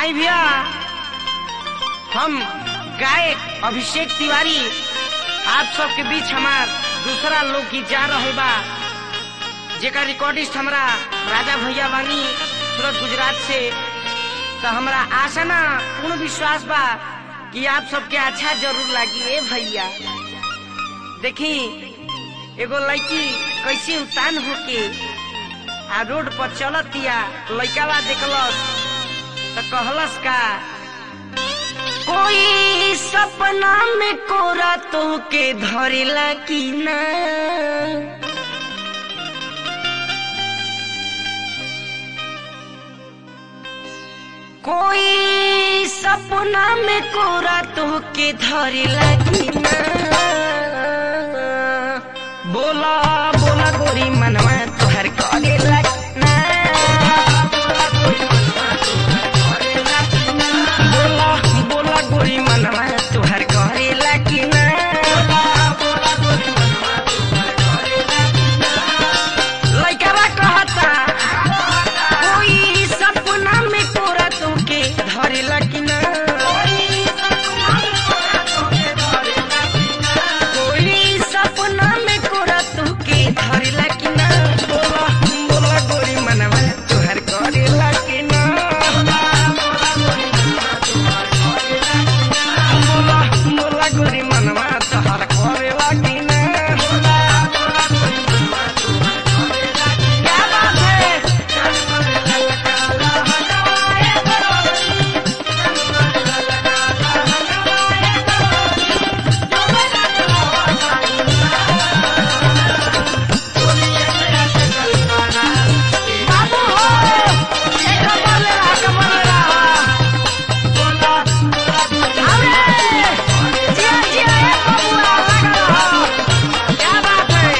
आई भैया हम गायक अभिषेक तिवारी आप सबके बीच हमार दूसरा लोकगीत जा रहे बा जेका रिकॉर्डिस्ट हमरा राजा भैया बानी सूरत गुजरात से। तो हमरा आशा ना पूर्ण विश्वास बा कि आप सबके अच्छा जरूर लगी। ए भैया देखी एगो लड़की कैसे उतान होके आ रोड पर चलतिया, लड़का देखलस तो कहलस का कोई सपना में कोरा तो के धरेला की ना, कोई सपना में कोरा तो के धरेला की ना। बोला बोला गोरी मनवा तोहर करेला ना, बोला बोला गोरी मनवा तोहर करेला की ना। लइकवा कहता कोई सपना में कोरा तोके धरेला की ना, कोई सपना में कोरा तोके धरेला की ना। बोला बोला गोरी मनवा तोहर करेला की ना, बोला बोला गोरी मनवा तोहर करेला की ना। क्या बात है? बाबू हो एक कमर ले रहा, कमर ले रहा। अरे जिया जिया ए बबुआ लगा रहा। क्या बात है?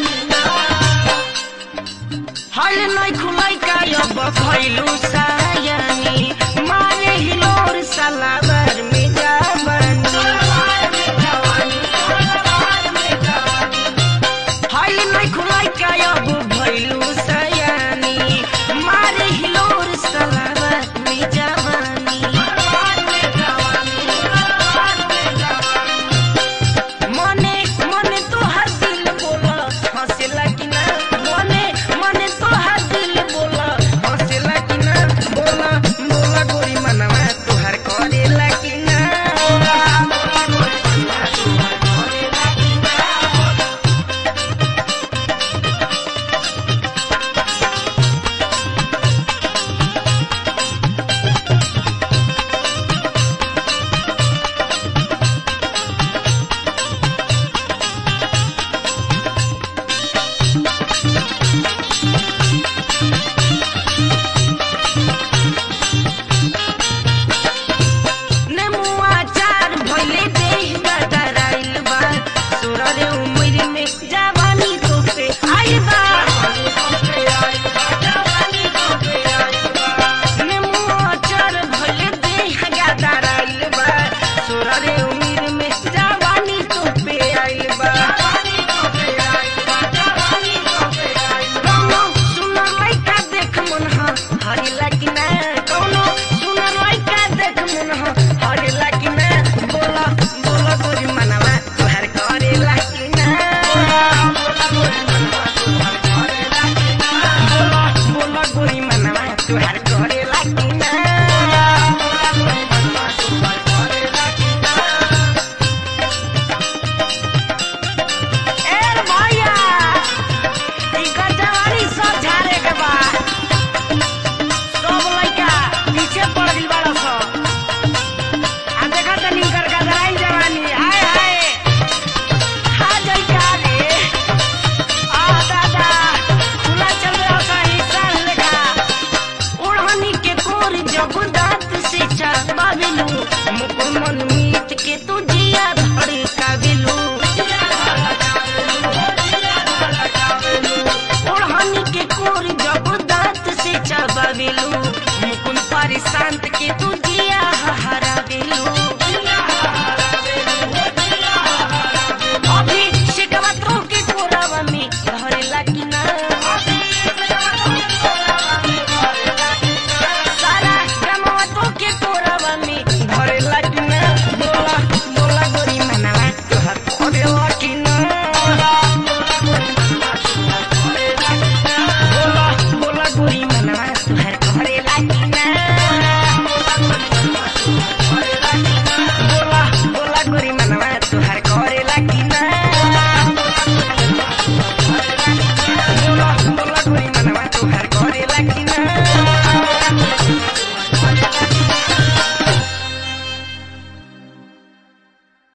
हल नहीं खुलाई का अब खैलू सायानी, मारे हिलोर सलाबर में जावानी। हल नहीं खुलाई का अब भैलू